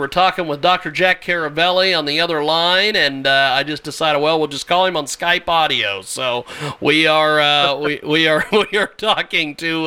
We're talking with Dr. Jack Caravelli on the other line, and I just decided, well, we'll just call him on Skype audio. So we are we are talking to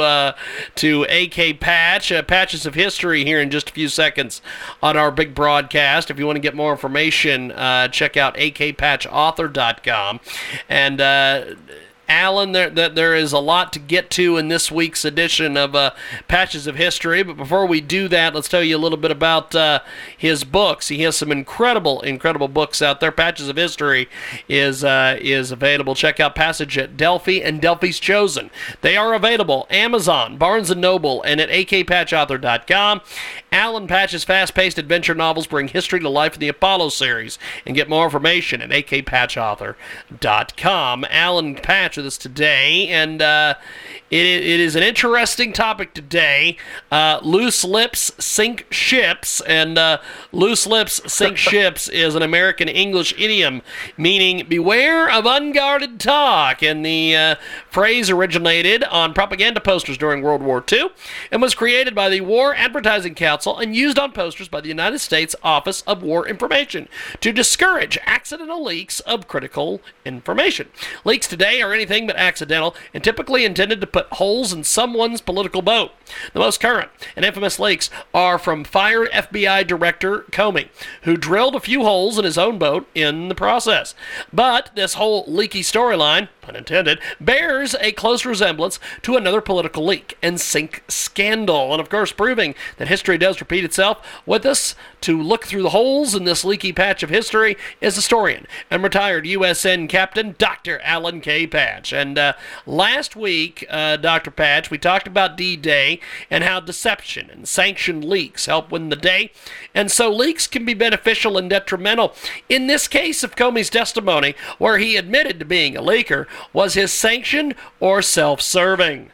AK Patch, Patches of History, here in just a few seconds on our big broadcast. If you want to get more information, check out akpatchauthor.com. And Alan, there is a lot to get to in this week's edition of Patches of History, but before we do that, let's tell you a little bit about his books. He has some incredible books out there. Patches of History is available. Check out Passage at Delphi and Delphi's Chosen. They are available Amazon, Barnes & Noble, and at akpatchauthor.com. Alan Patch's fast-paced adventure novels bring history to life in the Apollo series, and get more information at akpatchauthor.com. Alan Patch with us today, and it is an interesting topic today. Loose lips sink ships, and loose lips sink ships is an American English idiom meaning beware of unguarded talk, and the phrase originated on propaganda posters during World War II and was created by the War Advertising Council and used on posters by the United States Office of War Information to discourage accidental leaks of critical information. Leaks today are anything but accidental and typically intended to put holes in someone's political boat. The most current and infamous leaks are from fired FBI Director Comey, who drilled a few holes in his own boat in the process. But this whole leaky storyline, pun intended, bears a close resemblance to another political leak and sink scandal, and of course proving that history does repeat itself. With us to look through the holes in this leaky patch of history is historian and retired USN Captain Dr. Alan K. Patch. And last week, Dr. Patch, we talked about D-Day and how deception and sanctioned leaks help win the day, and so leaks can be beneficial and detrimental. In this case of Comey's testimony, where he admitted to being a leaker, was his sanctioned or self-serving?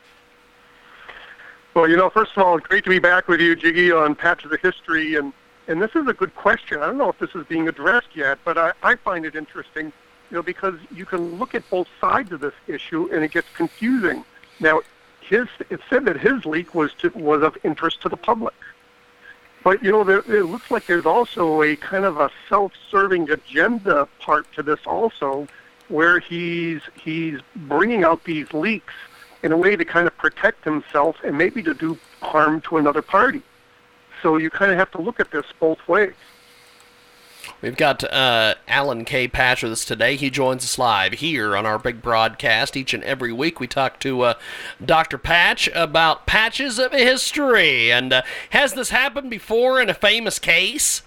Well, first of all, great to be back with you, Jiggy, on Patches of History, and this is a good question. I don't know if this is being addressed yet, but I find it interesting, because you can look at both sides of this issue, and it gets confusing. Now, it said that his leak was of interest to the public. But, it looks like there's also a kind of a self-serving agenda part to this also, where he's bringing out these leaks in a way to kind of protect himself and maybe to do harm to another party. So you kind of have to look at this both ways. We've got Alan K. Patch with us today. He joins us live here on our big broadcast. Each and every week we talk to Dr. Patch about Patches of History. And has this happened before in a famous case?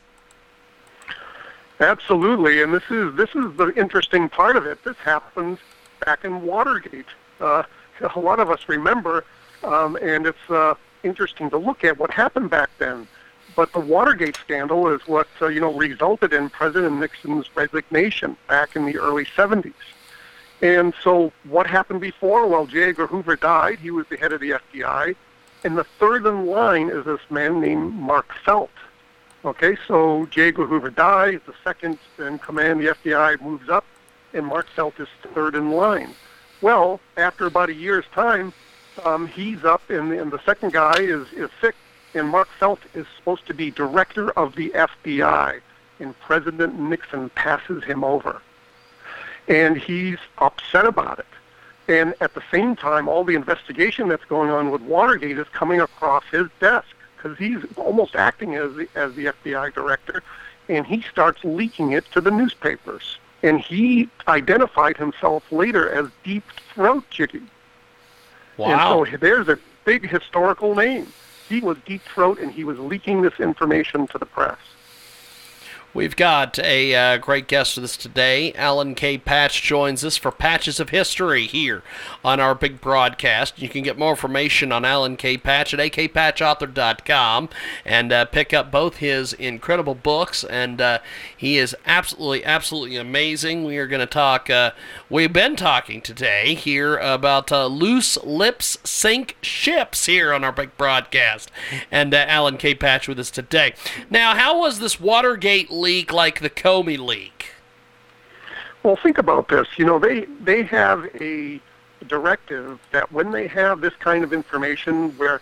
Absolutely, and this is the interesting part of it. This happens back in Watergate. A lot of us remember, and it's interesting to look at what happened back then. But the Watergate scandal is what resulted in President Nixon's resignation back in the early 70s. And so what happened before? Well, J. Edgar Hoover died. He was the head of the FBI. And the third in line is this man named Mark Felt. Okay, so J. Edgar Hoover dies. The second in command, the FBI, moves up, and Mark Felt is third in line. Well, after about a year's time, he's up, and the second guy is sick, and Mark Felt is supposed to be director of the FBI, and President Nixon passes him over. And he's upset about it. And at the same time, all the investigation that's going on with Watergate is coming across his desk, because he's almost acting as the FBI director, and he starts leaking it to the newspapers. And he identified himself later as Deep Throat Jiggy. Wow. And so there's a big historical name. He was Deep Throat, and he was leaking this information to the press. We've got a great guest with us today. Alan K. Patch joins us for Patches of History here on our big broadcast. You can get more information on Alan K. Patch at akpatchauthor.com and pick up both his incredible books, and he is absolutely amazing. We are going to talk, we've been talking today here about loose lips sink ships here on our big broadcast, and Alan K. Patch with us today. Now, how was this Watergate leak like the Comey leak? Well, think about this. They have a directive that when they have this kind of information where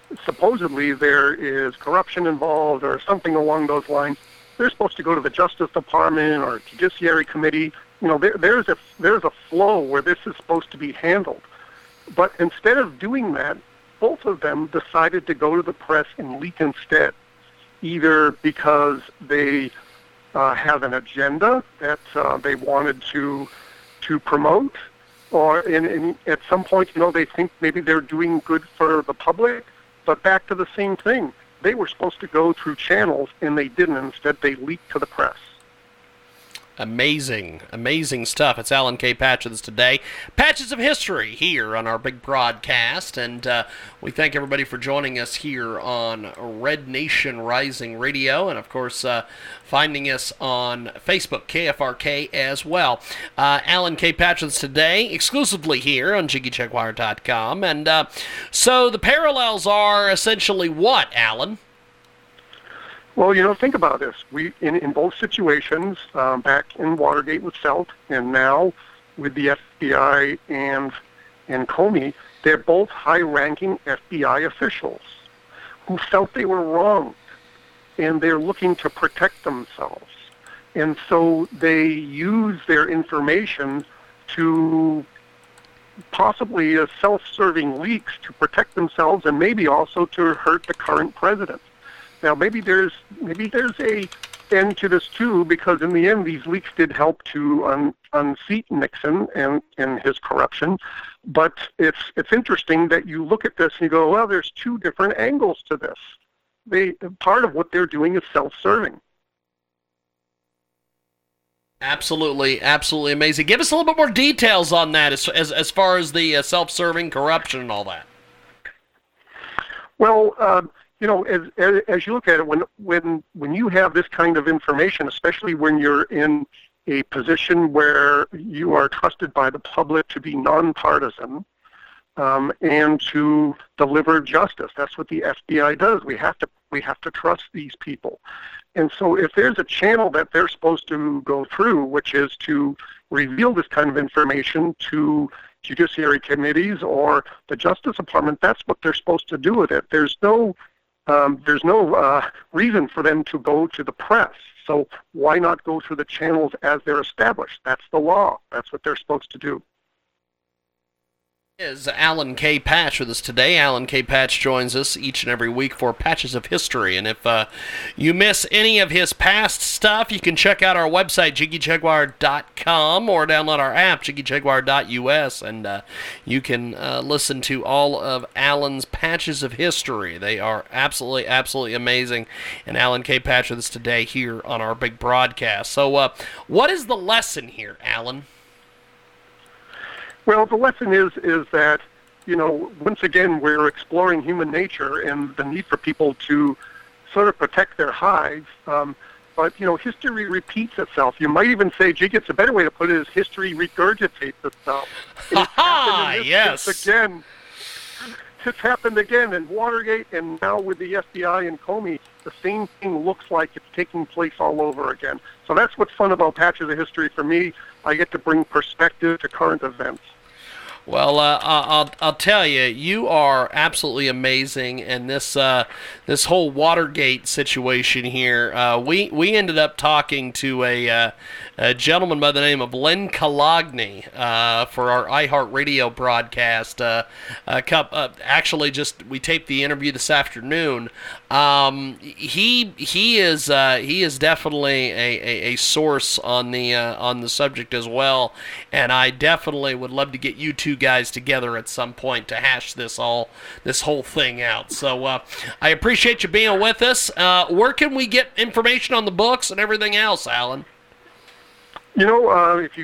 supposedly there is corruption involved or something along those lines, they're supposed to go to the Justice Department or Judiciary Committee. There's a flow where this is supposed to be handled. But instead of doing that, both of them decided to go to the press and leak instead, either because they have an agenda that they wanted to promote, or at some point, they think maybe they're doing good for the public. But back to the same thing. They were supposed to go through channels, and they didn't. Instead, they leaked to the press. Amazing, amazing stuff. It's Alan K. Patch with us today. Patches of History here on our big broadcast, and we thank everybody for joining us here on Red Nation Rising Radio, and of course finding us on Facebook, KFRK as well. Alan K. Patch with us today, exclusively here on JiggyJaguar.com, and so the parallels are essentially what, Alan? Well, think about this. We in both situations, back in Watergate with Felt, and now with the FBI and Comey, they're both high-ranking FBI officials who felt they were wrong, and they're looking to protect themselves. And so they use their information to possibly self-serving leaks to protect themselves and maybe also to hurt the current president. Now, maybe there's a end to this too, because in the end, these leaks did help to unseat Nixon and his corruption. But it's interesting that you look at this and you go, well, there's two different angles to this. Part of what they're doing is self-serving. Absolutely, absolutely amazing. Give us a little bit more details on that, as far as the self-serving corruption and all that. Well, as you look at it, when you have this kind of information, especially when you're in a position where you are trusted by the public to be nonpartisan and to deliver justice, that's what the FBI does. We have to trust these people, and so if there's a channel that they're supposed to go through, which is to reveal this kind of information to judiciary committees or the Justice Department, that's what they're supposed to do with it. There's no reason for them to go to the press. So why not go through the channels as they're established? That's the law. That's what they're supposed to do. Is Alan K. Patch with us today. Alan K. Patch joins us each and every week for Patches of History. And if you miss any of his past stuff, you can check out our website, JiggyJaguar.com, or download our app, JiggyJaguar.us, and you can listen to all of Alan's Patches of History. They are absolutely, absolutely amazing. And Alan K. Patch with us today here on our big broadcast. So what is the lesson here, Alan? Well, the lesson is that, once again, we're exploring human nature and the need for people to sort of protect their hives. But, history repeats itself. You might even say, Jig, it's a better way to put it is history regurgitates itself. Yes. It's happened again in Watergate, and now with the FBI and Comey, the same thing looks like it's taking place all over again. So that's what's fun about Patches of History for me. I get to bring perspective to current events. Well, I'll tell you, you are absolutely amazing, and this whole Watergate situation here, we ended up talking to a gentleman by the name of Len Kalogny for our iHeartRadio broadcast. Actually, we taped the interview this afternoon. He is definitely a source on the subject as well, and I definitely would love to get you two guys together at some point to hash this whole thing out. So I appreciate you being with us. Where can we get information on the books and everything else, Alan? If you